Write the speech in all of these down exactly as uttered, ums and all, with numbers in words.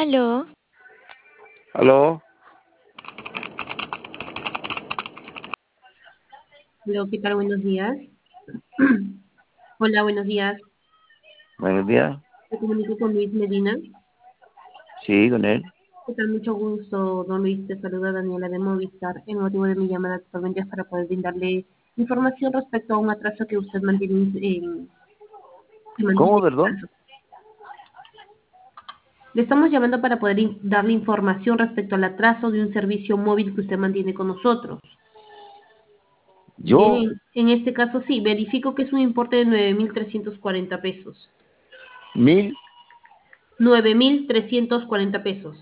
Aló, ¿Aló? Hola, ¿qué tal? Buenos días. Hola, buenos días. Buenos días. Me comunico con Luis Medina. Sí, con él. ¿Qué tal? Mucho gusto, don Luis. Te saluda Daniela de Movistar. El motivo de mi llamada actualmente es para poder brindarle información respecto a un atraso que usted mantiene en, que mantiene ¿Cómo, en perdón? atraso. Le estamos llamando para poder in- darle información respecto al atraso de un servicio móvil que usted mantiene con nosotros. Yo, Bien, en este caso sí, verifico que es un importe de nueve mil trescientos cuarenta pesos. mil, Nueve mil trescientos cuarenta pesos.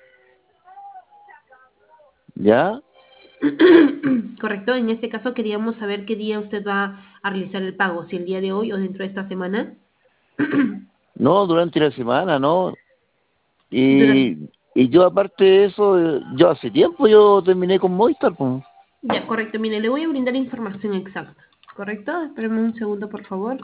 ¿ya? Correcto, en este caso queríamos saber qué día usted va a realizar el pago, si el día de hoy o dentro de esta semana. No, durante la semana, ¿no? Durante... Y, y yo, aparte de eso, eh, yo hace tiempo yo terminé con Movistar, pues. Ya, correcto, mire, le voy a brindar información exacta. ¿Correcto? Espérame un segundo, por favor.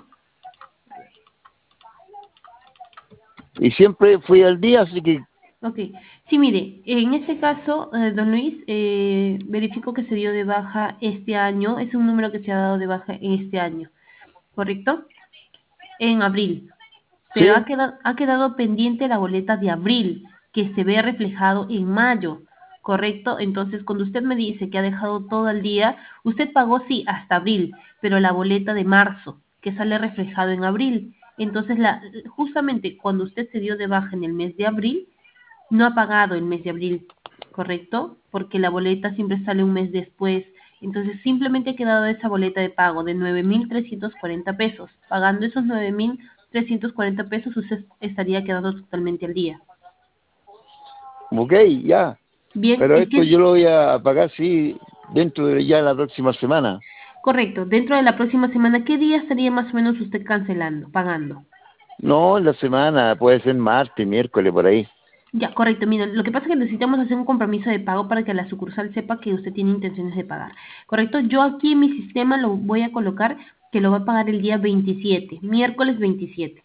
Y siempre fui al día, así que, Ok, sí, mire, en este caso, eh, don Luis, eh, verifico que se dio de baja este año, es un número que se ha dado de baja en este año, ¿correcto? En abril. Pero ha sí, quedado, ha quedado pendiente la boleta de abril, que se ve reflejado en mayo, ¿correcto? Entonces, cuando usted me dice que ha dejado todo el día, usted pagó sí hasta abril, pero la boleta de marzo, que sale reflejado en abril. Entonces, la, justamente cuando usted se dio de baja en el mes de abril, no ha pagado el mes de abril, ¿correcto? Porque la boleta siempre sale un mes después. Entonces, simplemente ha quedado esa boleta de pago de nueve mil trescientos cuarenta pesos. Pagando esos nueve mil trescientos cuarenta pesos, usted estaría quedando totalmente al día. ok, ya. Bien, Pero ¿y esto qué? yo lo voy a pagar, sí, dentro de ya la próxima semana. Correcto. Dentro de la próxima semana, ¿qué día estaría más o menos usted cancelando, pagando? No, la semana, puede ser martes, miércoles, por ahí. Ya, correcto. Mira, lo que pasa es que necesitamos hacer un compromiso de pago para que la sucursal sepa que usted tiene intenciones de pagar. Correcto. Yo aquí en mi sistema lo voy a colocar que lo va a pagar el día veintisiete, miércoles veintisiete.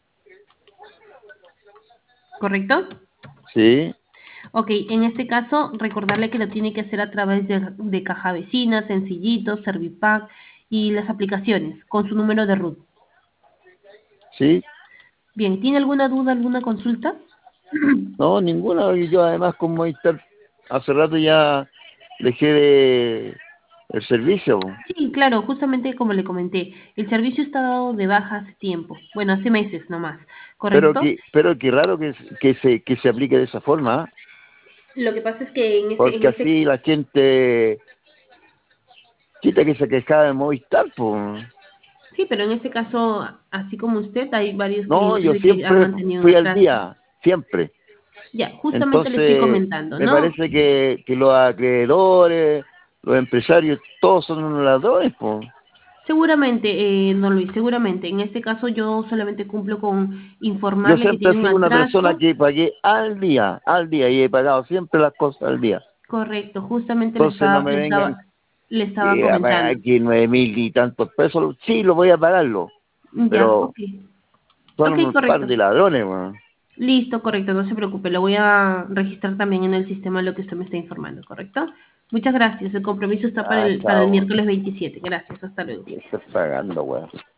¿Correcto? Sí, Ok, en este caso, recordarle que lo tiene que hacer a través de, de Caja Vecina, Sencillito, Servipack y las aplicaciones con su número de RUT. sí. Bien, ¿tiene alguna duda, alguna consulta? No, ninguna, porque yo además con Movistar hace rato ya dejé de el servicio, po. Sí, claro, justamente como le comenté, el servicio está dado de baja hace tiempo, bueno, hace meses nomás, Pero ¿correcto? que, pero qué raro que, que se, que se aplique de esa forma, ¿ah? Lo que pasa es que en este, en Porque este, así la gente, quita que se quejaba de Movistar, pues. sí, pero en este caso, así como usted, hay varios No, clientes yo de que han siempre mantenido un fui al atraso. día, siempre. Ya, justamente le estoy Entonces, comentando, me ¿no? parece que, que los acreedores, los empresarios, todos son unos ladrones, pues. Seguramente, eh, don Luis, seguramente. En este caso yo solamente cumplo con Yo informarle que siempre tiene he un sido una persona atraso. que pagué al día, al día, y he pagado siempre las cosas al día. Correcto, justamente le Entonces no estaba, me le vengan estaba, le estaba que a pagar comentando. aquí nueve mil y tantos pesos. Sí, lo voy a pagarlo, Ya, pero ok. son Ok, unos par correcto. de ladrones, weón. Listo, correcto, no se preocupe. Lo voy a registrar también en el sistema lo que usted me está informando, ¿correcto? Muchas gracias. El compromiso está para Ah, el, para el chao. miércoles veintisiete. Gracias, hasta luego. ¿Qué estás pagando, weón?